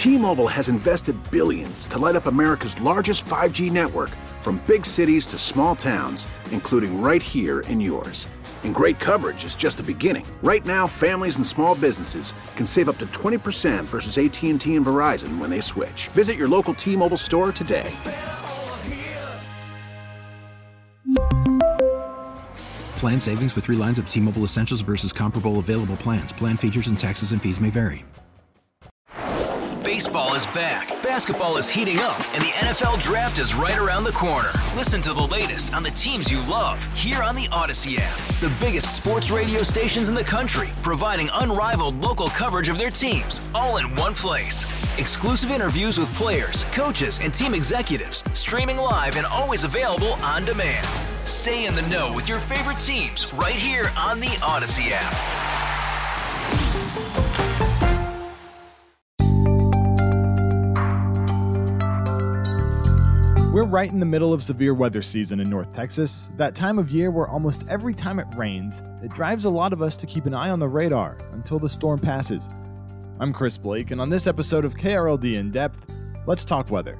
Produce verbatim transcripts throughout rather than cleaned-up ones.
T-Mobile has invested billions to light up America's largest five G network, from big cities to small towns, including right here in yours. And great coverage is just the beginning. Right now, families and small businesses can save up to twenty percent versus A T and T and Verizon when they switch. Visit your local T-Mobile store today. Plan savings with three lines of T-Mobile Essentials versus comparable available plans. Plan features and taxes and fees may vary. Baseball is back, basketball is heating up, and the N F L Draft is right around the corner. Listen to the latest on the teams you love here on the Odyssey app. The biggest sports radio stations in the country, providing unrivaled local coverage of their teams, all in one place. Exclusive interviews with players, coaches, and team executives, streaming live and always available on demand. Stay in the know with your favorite teams right here on the Odyssey app. We're right in the middle of severe weather season in North Texas, that time of year where almost every time it rains, it drives a lot of us to keep an eye on the radar until the storm passes. I'm Chris Blake, and on this episode of K R L D In Depth, let's talk weather.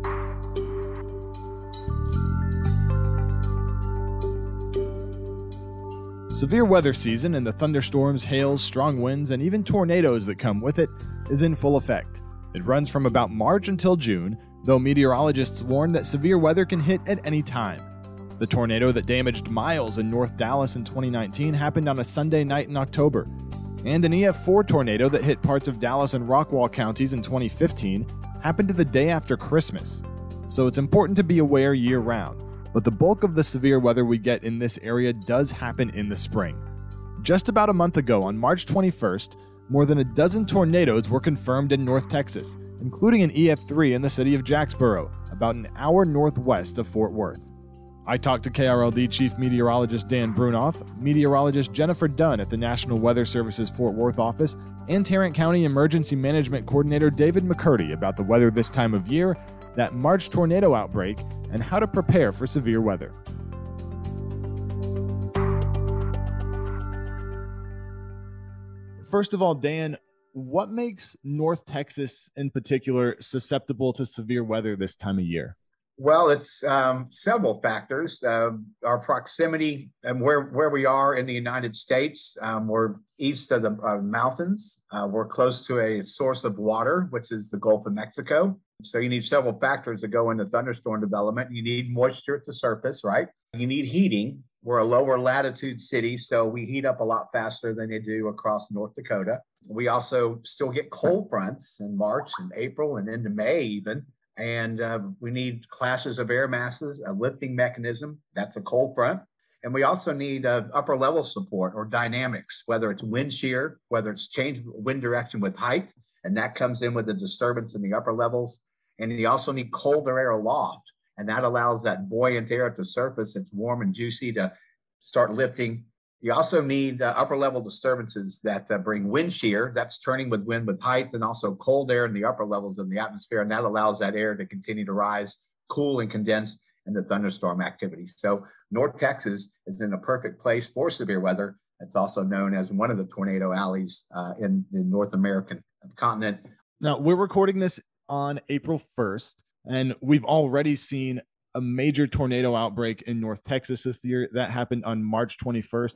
Severe weather season and the thunderstorms, hails, strong winds, and even tornadoes that come with it is in full effect. It runs from about March until June, though meteorologists warn that severe weather can hit at any time. The tornado that damaged miles in North Dallas in twenty nineteen happened on a Sunday night in October. And an E F four tornado that hit parts of Dallas and Rockwall counties in twenty fifteen happened the day after Christmas. So it's important to be aware year-round. But the bulk of the severe weather we get in this area does happen in the spring. Just about a month ago, on March twenty-first, more than a dozen tornadoes were confirmed in North Texas, including an E F three in the city of Jacksboro, about an hour northwest of Fort Worth. I talked to K R L D Chief Meteorologist Dan Brunoff, Meteorologist Jennifer Dunn at the National Weather Service's Fort Worth office, and Tarrant County Emergency Management Coordinator David McCurdy about the weather this time of year, that March tornado outbreak, and how to prepare for severe weather. First of all, Dan, what makes North Texas in particular susceptible to severe weather this time of year? Well, it's um, several factors. Uh, our proximity and where, where we are in the United States. Um, we're east of the uh, mountains. Uh, we're close to a source of water, which is the Gulf of Mexico. So you need several factors to go into thunderstorm development. You need moisture at the surface, right? You need heating. We're a lower latitude city, so we heat up a lot faster than they do across North Dakota. We also still get cold fronts in March and April and into May even. And uh, we need clashes of air masses, a lifting mechanism. That's a cold front. And we also need uh, upper level support or dynamics, whether it's wind shear, whether it's change wind direction with height, and that comes in with the disturbance in the upper levels. And you also need colder air aloft, and that allows that buoyant air at the surface. It's warm and juicy to start lifting. You also need uh, upper level disturbances that uh, bring wind shear. That's turning with wind with height, and also cold air in the upper levels of the atmosphere. And that allows that air to continue to rise, cool and condense in the thunderstorm activity. So North Texas is in a perfect place for severe weather. It's also known as one of the tornado alleys uh, in the North American continent. Now, we're recording this on April first, and we've already seen a major tornado outbreak in North Texas this year. That happened on March twenty-first.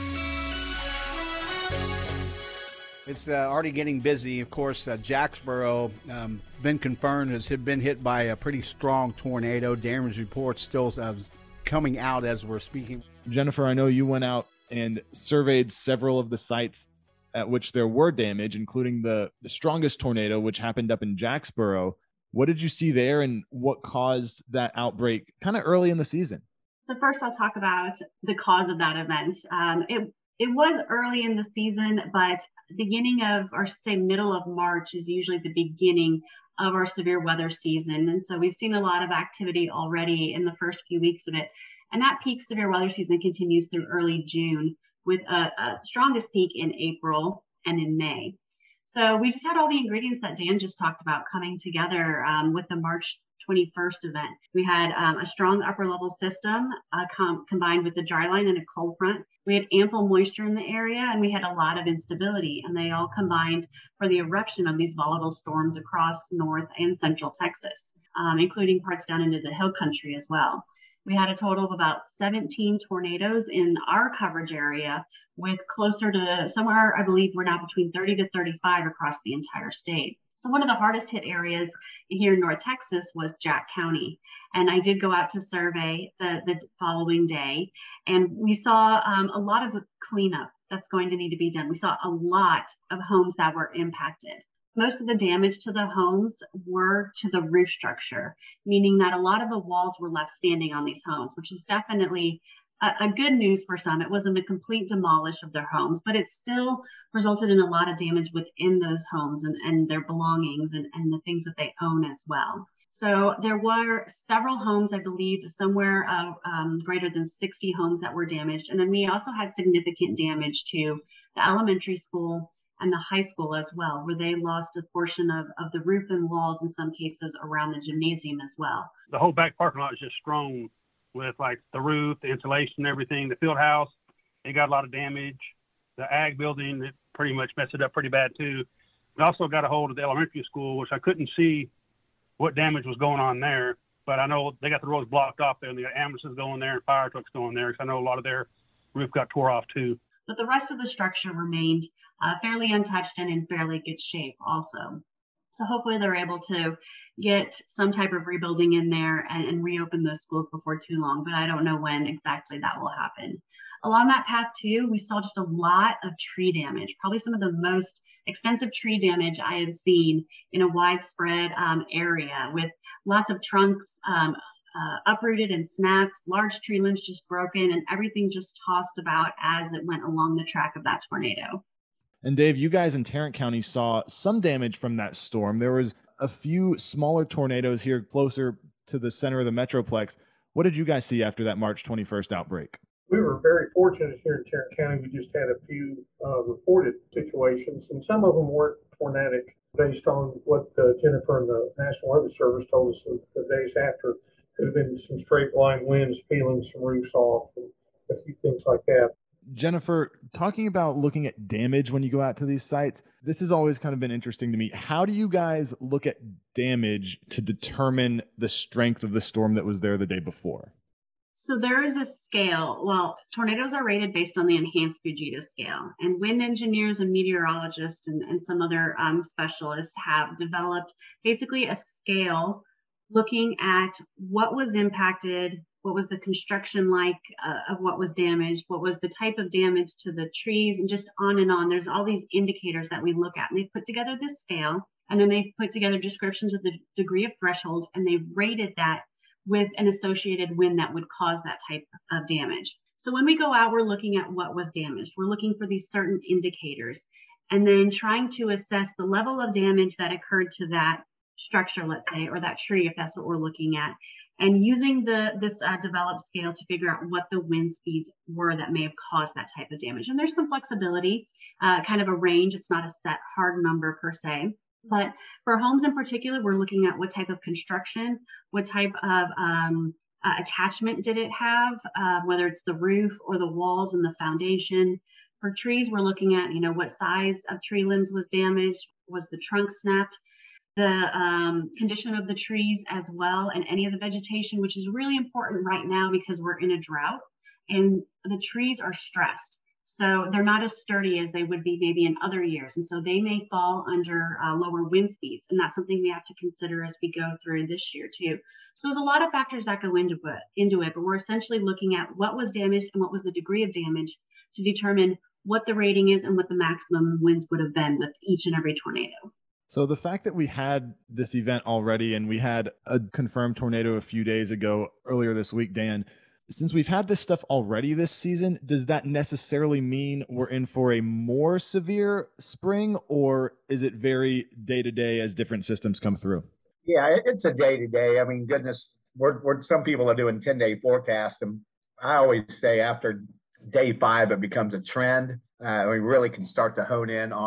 It's uh, already getting busy. Of course, uh, Jacksboro, um, been confirmed, has been hit by a pretty strong tornado. Damage reports still uh, coming out as we're speaking. Jennifer, I know you went out and surveyed several of the sites at which there were damage, including the, the strongest tornado, which happened up in Jacksboro. What did you see there, and what caused that outbreak kind of early in the season? So first I'll talk about the cause of that event. Um, it, it was early in the season, but beginning of, or say middle of March is usually the beginning of our severe weather season. And so we've seen a lot of activity already in the first few weeks of it. And that peak severe weather season continues through early June with a, a strongest peak in April and in May. So we just had all the ingredients that Dan just talked about coming together um, with the March twenty-first event. We had um, a strong upper level system uh, com- combined with a dry line and a cold front. We had ample moisture in the area, and we had a lot of instability, and they all combined for the eruption of these volatile storms across North and Central Texas, um, including parts down into the hill country as well. We had a total of about seventeen tornadoes in our coverage area, with closer to somewhere, I believe we're now between thirty to thirty-five across the entire state. So one of the hardest hit areas here in North Texas was Jack County. And I did go out to survey the, the following day, and we saw um, a lot of cleanup that's going to need to be done. We saw a lot of homes that were impacted. Most of the damage to the homes were to the roof structure, meaning that a lot of the walls were left standing on these homes, which is definitely a, a good news for some. It wasn't a complete demolish of their homes, but it still resulted in a lot of damage within those homes and, and their belongings and, and the things that they own as well. So there were several homes, I believe, somewhere uh, um, greater than sixty homes that were damaged. And then we also had significant damage to the elementary school and the high school as well, where they lost a portion of, of the roof and walls, in some cases around the gymnasium as well. The whole back parking lot is just strewn with like the roof, the insulation, everything. The field house, it got a lot of damage. The ag building, it pretty much messed it up pretty bad too. We also got a hold of the elementary school, which I couldn't see what damage was going on there, but I know they got the roads blocked off there, and they got ambulances going there and fire trucks going there, because I know a lot of their roof got tore off too. But the rest of the structure remained uh, fairly untouched and in fairly good shape also. So hopefully they're able to get some type of rebuilding in there and, and reopen those schools before too long, but I don't know when exactly that will happen. Along that path too, we saw just a lot of tree damage, probably some of the most extensive tree damage I have seen in a widespread um, area, with lots of trunks um, uh, uprooted and snapped, large tree limbs just broken, and everything just tossed about as it went along the track of that tornado. And Dave, you guys in Tarrant County saw some damage from that storm. There was a few smaller tornadoes here closer to the center of the Metroplex. What did you guys see after that March twenty-first outbreak? We were very fortunate here in Tarrant County. We just had a few uh, reported situations, and some of them weren't tornadic, based on what uh, Jennifer and the National Weather Service told us the, the days after. Could have been some straight line winds peeling some roofs off and a few things like that. Jennifer, talking about looking at damage when you go out to these sites, this has always kind of been interesting to me. How do you guys look at damage to determine the strength of the storm that was there the day before? So there is a scale. Well, tornadoes are rated based on the enhanced Fujita scale, and wind engineers and meteorologists and, and some other um, specialists have developed basically a scale looking at what was impacted, what was the construction like uh, of what was damaged, what was the type of damage to the trees, and just on and on. There's all these indicators that we look at, and they put together this scale, and then they put together descriptions of the degree of threshold, and they rated that with an associated wind that would cause that type of damage. So when we go out, we're looking at what was damaged. We're looking for these certain indicators, and then trying to assess the level of damage that occurred to that structure, let's say, or that tree, if that's what we're looking at, and using the this uh, developed scale to figure out what the wind speeds were that may have caused that type of damage. And there's some flexibility, uh, kind of a range. It's not a set hard number per se. But for homes in particular, we're looking at what type of construction, what type of um, uh, attachment did it have, uh, whether it's the roof or the walls and the foundation. For trees, we're looking at, you know, what size of tree limbs was damaged, was the trunk snapped, the um, condition of the trees as well, and any of the vegetation, which is really important right now because we're in a drought and the trees are stressed. So they're not as sturdy as they would be maybe in other years. And so they may fall under uh, lower wind speeds. And that's something we have to consider as we go through this year too. So there's a lot of factors that go into it, into it, but we're essentially looking at what was damaged and what was the degree of damage to determine what the rating is and what the maximum winds would have been with each and every tornado. So the fact that we had this event already and we had a confirmed tornado a few days ago, earlier this week, Dan, since we've had this stuff already this season, does that necessarily mean we're in for a more severe spring, or is it very day to day as different systems come through? Yeah, it's a day to day. I mean, goodness, we're, we're some people are doing ten day forecasts, and I always say after day five, it becomes a trend. Uh, we really can start to hone in on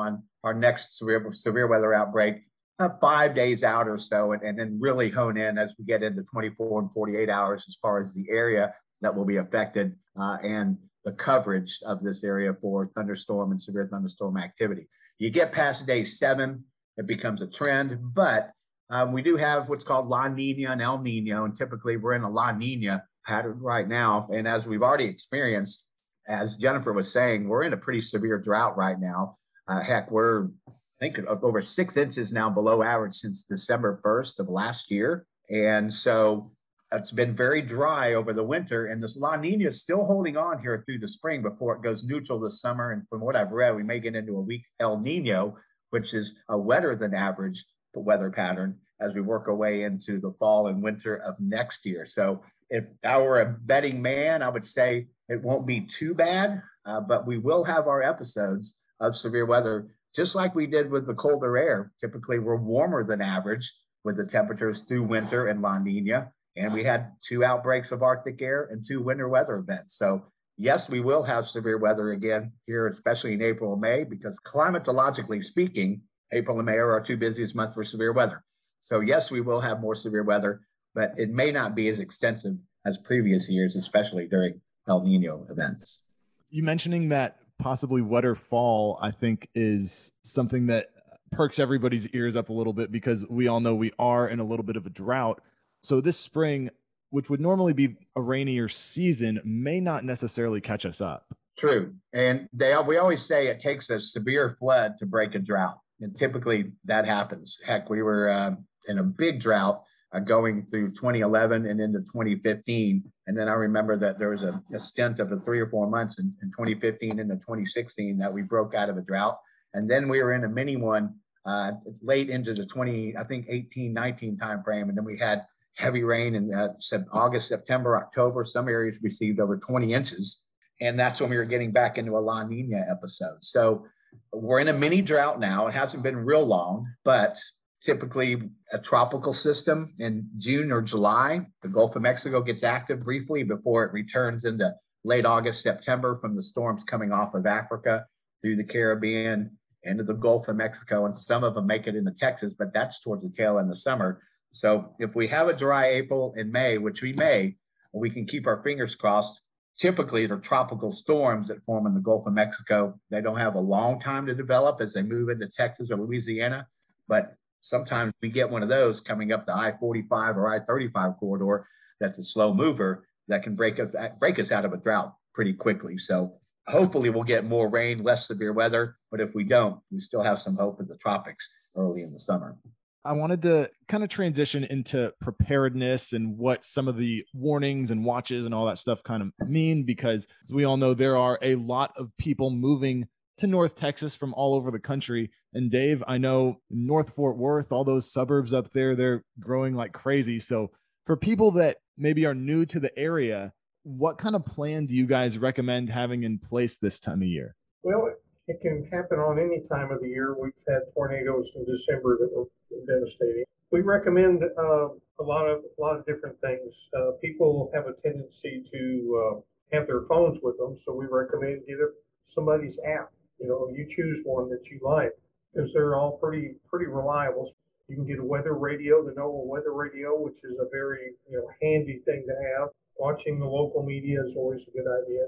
our next severe, severe weather outbreak uh, five days out or so, and, and then really hone in as we get into twenty-four and forty-eight hours as far as the area that will be affected uh, and the coverage of this area for thunderstorm and severe thunderstorm activity. You get past day seven, it becomes a trend, but um, we do have what's called La Nina and El Nino, and typically we're in a La Nina pattern right now. And as we've already experienced, as Jennifer was saying, we're in a pretty severe drought right now. Uh, heck, we're, I think, over six inches now below average since December first of last year. And so it's been very dry over the winter, and this La Nina is still holding on here through the spring before it goes neutral this summer. And from what I've read, we may get into a weak El Nino, which is a wetter than average weather pattern as we work our way into the fall and winter of next year. So if I were a betting man, I would say it won't be too bad, uh, but we will have our episodes of severe weather, just like we did with the colder air. Typically, we're warmer than average with the temperatures through winter and La Nina. And we had two outbreaks of Arctic air and two winter weather events. So yes, we will have severe weather again here, especially in April and May, because climatologically speaking, April and May are our two busiest months for severe weather. So yes, we will have more severe weather, but it may not be as extensive as previous years, especially during El Nino events. You mentioning that possibly wetter fall, I think, is something that perks everybody's ears up a little bit, because we all know we are in a little bit of a drought. So this spring, which would normally be a rainier season, may not necessarily catch us up. True. And they we always say it takes a severe flood to break a drought. And typically that happens. Heck, we were uh, in a big drought uh, going through twenty eleven and into twenty fifteen. And then I remember that there was a, a stint of a three or four months in, in twenty fifteen into twenty sixteen that we broke out of a drought. And then we were in a mini one uh, late into the twenty, I think eighteen, nineteen timeframe. And then we had heavy rain in uh, August, September, October. Some areas received over twenty inches. And that's when we were getting back into a La Nina episode. So we're in a mini drought now. It hasn't been real long, but typically a tropical system in June or July, the Gulf of Mexico gets active briefly before it returns into late August, September from the storms coming off of Africa through the Caribbean into the Gulf of Mexico. And some of them make it into Texas, but that's towards the tail end of summer. So if we have a dry April and May, which we may, we can keep our fingers crossed. Typically, they're tropical storms that form in the Gulf of Mexico. They don't have a long time to develop as they move into Texas or Louisiana, but sometimes we get one of those coming up the I forty-five or I thirty-five corridor. That's a slow mover that can break us, break us out of a drought pretty quickly. So hopefully we'll get more rain, less severe weather, but if we don't, we still have some hope in the tropics early in the summer. I wanted to kind of transition into preparedness and what some of the warnings and watches and all that stuff kind of mean, because as we all know, there are a lot of people moving to North Texas from all over the country. And Dave, I know North Fort Worth, all those suburbs up there, they're growing like crazy. So for people that maybe are new to the area, what kind of plan do you guys recommend having in place this time of year? Well, it can happen on any time of the year. We've had tornadoes in December that were devastating. We recommend uh, a lot of a lot of different things. Uh, people have a tendency to uh, have their phones with them, so we recommend get a, somebody's app. You know, you choose one that you like, because they're all pretty pretty reliable. You can get a weather radio, the NOAA weather radio, which is a very you know handy thing to have. Watching the local media is always a good idea.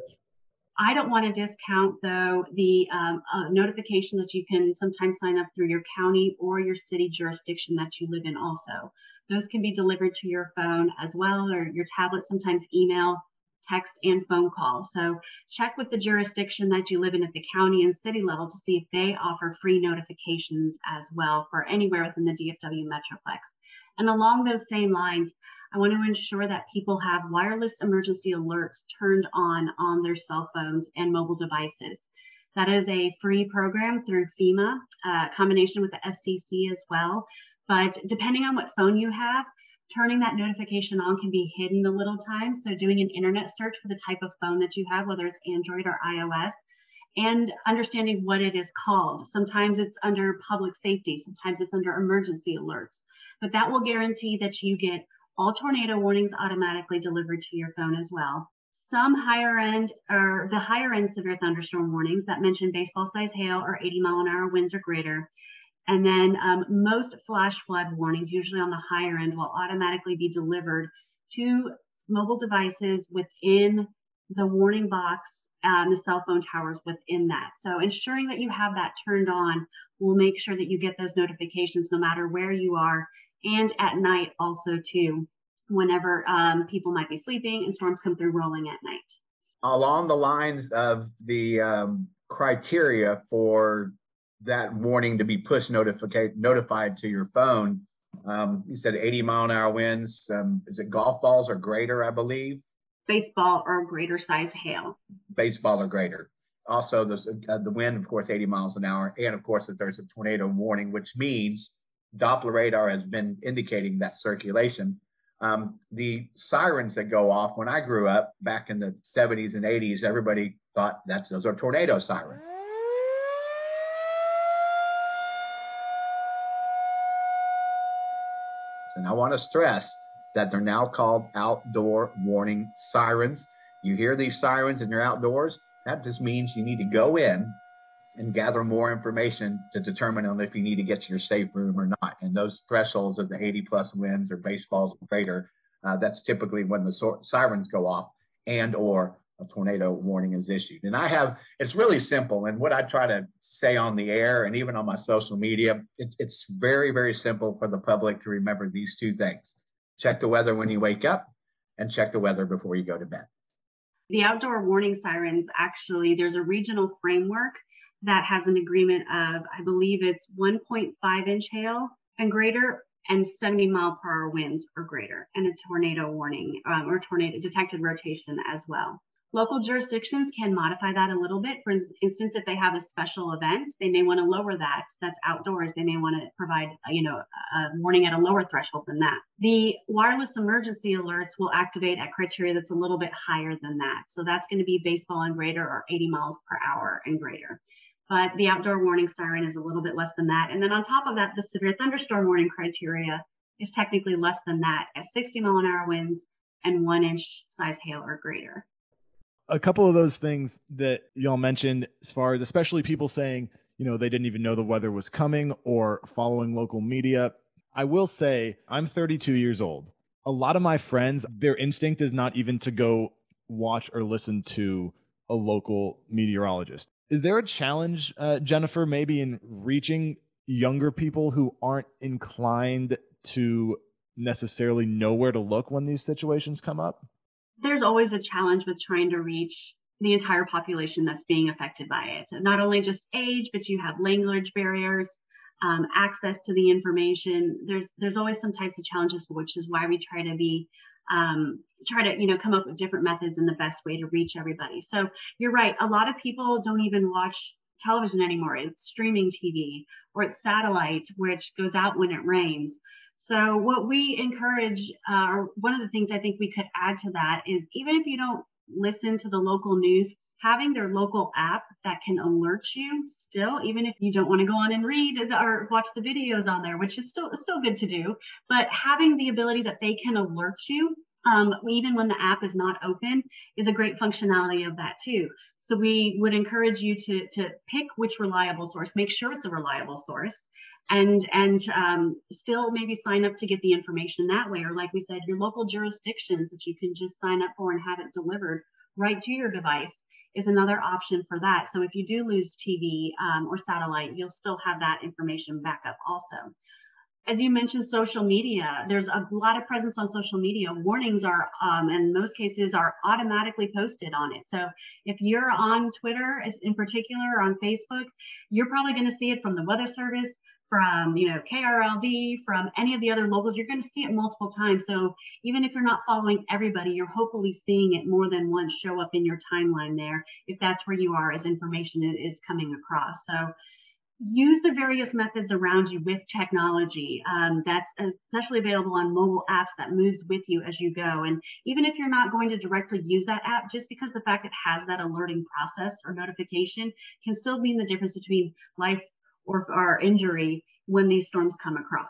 I don't want to discount, though, the um, uh, notification that you can sometimes sign up through your county or your city jurisdiction that you live in also. Those can be delivered to your phone as well, or your tablet, sometimes email, text, and phone call. So check with the jurisdiction that you live in at the county and city level to see if they offer free notifications as well for anywhere within the D F W Metroplex. And along those same lines, I want to ensure that people have wireless emergency alerts turned on on their cell phones and mobile devices. That is a free program through FEMA, uh, combination with the F C C as well. But depending on what phone you have, turning that notification on can be hidden a little time. So doing an internet search for the type of phone that you have, whether it's Android or iOS, and understanding what it is called. Sometimes it's under public safety, sometimes it's under emergency alerts. But that will guarantee that you get all tornado warnings automatically delivered to your phone as well. Some higher end or the higher end severe thunderstorm warnings that mention baseball size hail or eighty mile an hour winds or greater. And then um, most flash flood warnings, usually on the higher end, will automatically be delivered to mobile devices within the warning box, um, the cell phone towers within that. So ensuring that you have that turned on will make sure that you get those notifications no matter where you are, and at night also too, whenever um, people might be sleeping and storms come through rolling at night. Along the lines of the um, criteria for that warning to be push notified notified to your phone, um, you said eighty mile an hour winds. Um, is it golf balls or greater, I believe? Baseball or greater size hail. Baseball or greater. Also, the, uh, the wind, of course, eighty miles an hour. And of course, if there's a tornado warning, which means Doppler radar has been indicating that circulation. Um, the sirens that go off, when I grew up back in the seventies and eighties, everybody thought that those are tornado sirens. And I want to stress that they're now called outdoor warning sirens. You hear these sirens and you're outdoors, that just means you need to go in and gather more information to determine on if you need to get to your safe room or not. And those thresholds of the eighty plus winds or baseballs or greater, uh, that's typically when the so- sirens go off and or a tornado warning is issued. And I have, it's really simple. And what I try to say on the air and even on my social media, it's, it's very, very simple for the public to remember these two things. Check the weather when you wake up and check the weather before you go to bed. The outdoor warning sirens, actually, there's a regional framework that has an agreement of, I believe it's one point five inch hail and greater and seventy mile per hour winds or greater, and a tornado warning um, or tornado detected rotation as well. Local jurisdictions can modify that a little bit. For instance, if they have a special event, they may want to lower that. That's outdoors. They may want to provide, you know, a warning at a lower threshold than that. The wireless emergency alerts will activate at criteria that's a little bit higher than that. So that's going to be baseball and greater or eighty miles per hour and greater. But the outdoor warning siren is a little bit less than that. And then on top of that, the severe thunderstorm warning criteria is technically less than that at sixty mile an hour winds and one inch size hail or greater. A couple of those things that y'all mentioned, as far as especially people saying, you know, they didn't even know the weather was coming or following local media. I will say I'm thirty-two years old. A lot of my friends, their instinct is not even to go watch or listen to a local meteorologist. Is there a challenge, uh, Jennifer, maybe in reaching younger people who aren't inclined to necessarily know where to look when these situations come up? There's always a challenge with trying to reach the entire population that's being affected by it. So not only just age, but you have language barriers, um, access to the information. There's there's always some types of challenges, which is why we try to be um, try to you know come up with different methods and the best way to reach everybody. So you're right. A lot of people don't even watch television anymore. It's streaming T V or it's satellite, which goes out when it rains. So what we encourage, uh, or one of the things I think we could add to that is even if you don't listen to the local news, having their local app that can alert you still, even if you don't want to go on and read or watch the videos on there, which is still still good to do, but having the ability that they can alert you, um, even when the app is not open, is a great functionality of that too. So we would encourage you to to pick which reliable source, make sure it's a reliable source, and and um, still maybe sign up to get the information that way. Or like we said, your local jurisdictions that you can just sign up for and have it delivered right to your device is another option for that. So if you do lose T V um, or satellite, you'll still have that information back up also. As you mentioned, social media, there's a lot of presence on social media. Warnings are, um, in most cases, are automatically posted on it. So if you're on Twitter in particular, or on Facebook, you're probably going to see it from the Weather Service, from you know K R L D, from any of the other locals. You're going to see it multiple times. So even if you're not following everybody, you're hopefully seeing it more than once show up in your timeline there, if that's where you are as information is coming across. So use the various methods around you with technology um, that's especially available on mobile apps that moves with you as you go. And even if you're not going to directly use that app, just because the fact it has that alerting process or notification can still mean the difference between life or, or injury when these storms come across.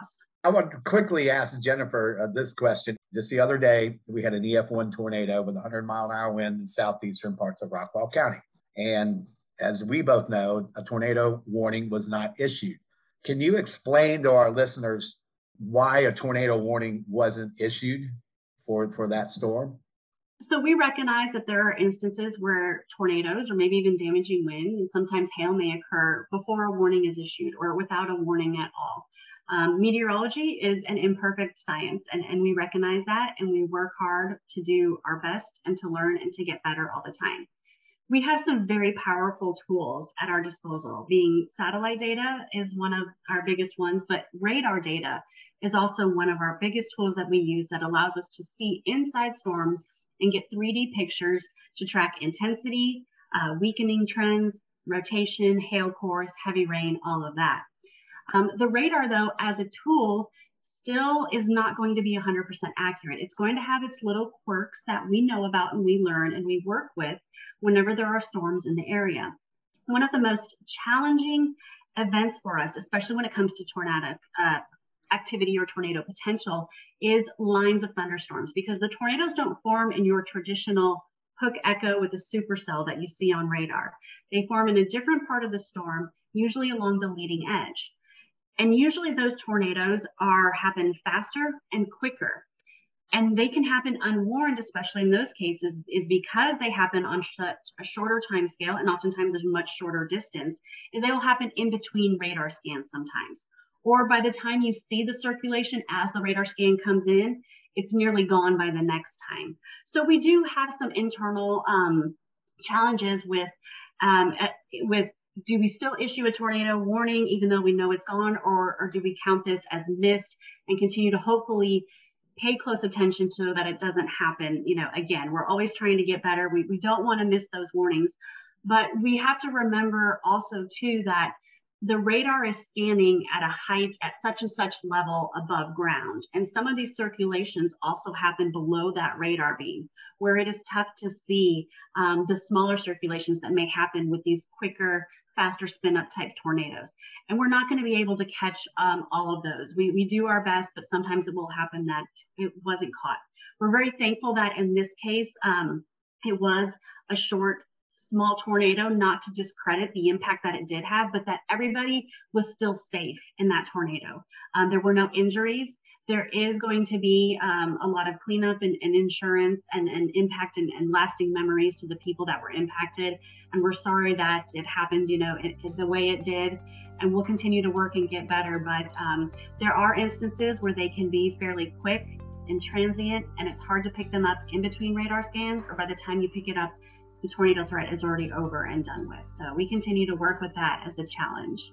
I want to quickly ask Jennifer uh, this question. Just the other day, we had an E F one tornado with one hundred mile an hour wind in southeastern parts of Rockwall County. And as we both know, a tornado warning was not issued. Can you explain to our listeners why a tornado warning wasn't issued for, for that storm? So we recognize that there are instances where tornadoes or maybe even damaging wind and sometimes hail may occur before a warning is issued or without a warning at all. Um, meteorology is an imperfect science, and, and we recognize that, and we work hard to do our best and to learn and to get better all the time. We have some very powerful tools at our disposal. Being satellite data is one of our biggest ones, but radar data is also one of our biggest tools that we use that allows us to see inside storms and get three D pictures to track intensity, uh, weakening trends, rotation, hail course, heavy rain, all of that. Um, the radar, though, as a tool, still is not going to be one hundred percent accurate. It's going to have its little quirks that we know about and we learn and we work with whenever there are storms in the area. One of the most challenging events for us, especially when it comes to tornado uh, activity or tornado potential, is lines of thunderstorms, because the tornadoes don't form in your traditional hook echo with a supercell that you see on radar. They form in a different part of the storm, usually along the leading edge. And usually those tornadoes are happen faster and quicker. And they can happen unwarned, especially in those cases, is because they happen on such a shorter time scale and oftentimes a much shorter distance, is they will happen in between radar scans sometimes. Or by the time you see the circulation as the radar scan comes in, it's nearly gone by the next time. So we do have some internal um, challenges with um, with do we still issue a tornado warning even though we know it's gone, or, or do we count this as missed and continue to hopefully pay close attention so that it doesn't happen? You know, again, we're always trying to get better. We, we don't want to miss those warnings, but we have to remember also too that the radar is scanning at a height at such and such level above ground. And some of these circulations also happen below that radar beam, where it is tough to see um, the smaller circulations that may happen with these quicker, faster spin up type tornadoes. And we're not going to be able to catch um, all of those. We, we do our best, but sometimes it will happen that it wasn't caught. We're very thankful that in this case, um, it was a short, small tornado, not to discredit the impact that it did have, but that everybody was still safe in that tornado. Um, there were no injuries. There is going to be um, a lot of cleanup and, and insurance and, and impact and, and lasting memories to the people that were impacted. And we're sorry that it happened, you know, it, it, the way it did. And we'll continue to work and get better. But um, there are instances where they can be fairly quick and transient, and it's hard to pick them up in between radar scans, or by the time you pick it up, the tornado threat is already over and done with. So we continue to work with that as a challenge.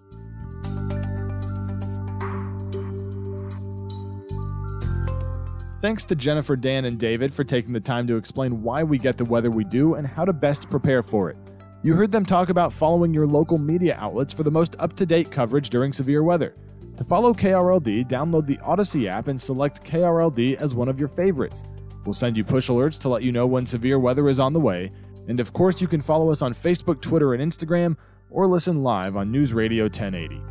Thanks to Jennifer, Dan, and David for taking the time to explain why we get the weather we do and how to best prepare for it. You heard them talk about following your local media outlets for the most up-to-date coverage during severe weather. To follow K R L D, download the Odyssey app and select K R L D as one of your favorites. We'll send you push alerts to let you know when severe weather is on the way. And of course, you can follow us on Facebook, Twitter, and Instagram, or listen live on News Radio ten eighty.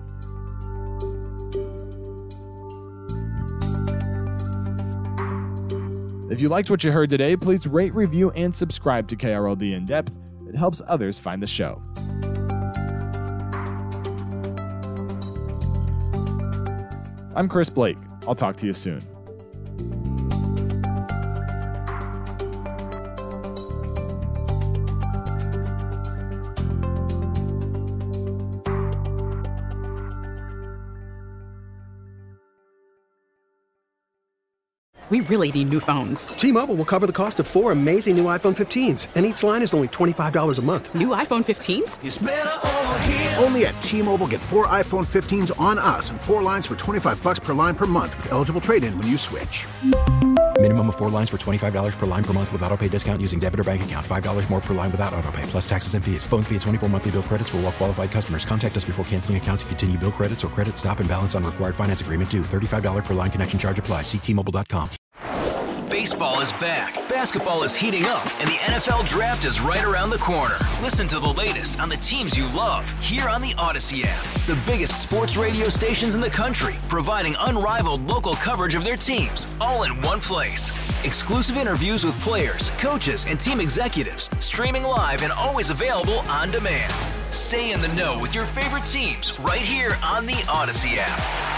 If you liked what you heard today, please rate, review, and subscribe to K R L D In Depth. It helps others find the show. I'm Chris Blake. I'll talk to you soon. We really need new phones. T-Mobile will cover the cost of four amazing new iPhone fifteens, and each line is only twenty-five dollars a month. New iPhone fifteens? It's better over here. Only at T-Mobile, get four iPhone fifteens on us and four lines for twenty-five dollars per line per month with eligible trade-in when you switch. Minimum of four lines for twenty-five dollars per line per month with autopay discount using debit or bank account. five dollars more per line without autopay, plus taxes and fees. Phone fee at twenty-four monthly bill credits for well-qualified customers. Contact us before canceling account to continue bill credits or credit stop and balance on required finance agreement due. thirty-five dollars per line connection charge applies. See T Mobile dot com. Baseball is back, basketball is heating up, and the N F L Draft is right around the corner. Listen to the latest on the teams you love here on the Odyssey app. The biggest sports radio stations in the country, providing unrivaled local coverage of their teams, all in one place. Exclusive interviews with players, coaches, and team executives, streaming live and always available on demand. Stay in the know with your favorite teams right here on the Odyssey app.